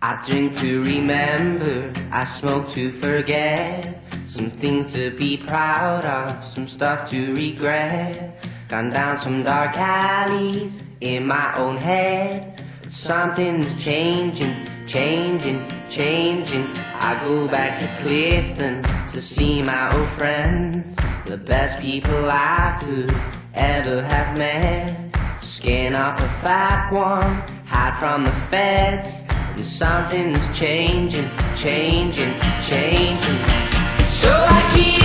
I drink to remember, I smoke to forget. Some things to be proud of, some stuff to regret. Gone down some dark alleys in my own head. But something's changing, changing, changing. I go back to Clifton to see my old friends, the best people I could ever have met. Skin up a fat one, hide from the feds. And something's changing, changing, changing. So I keep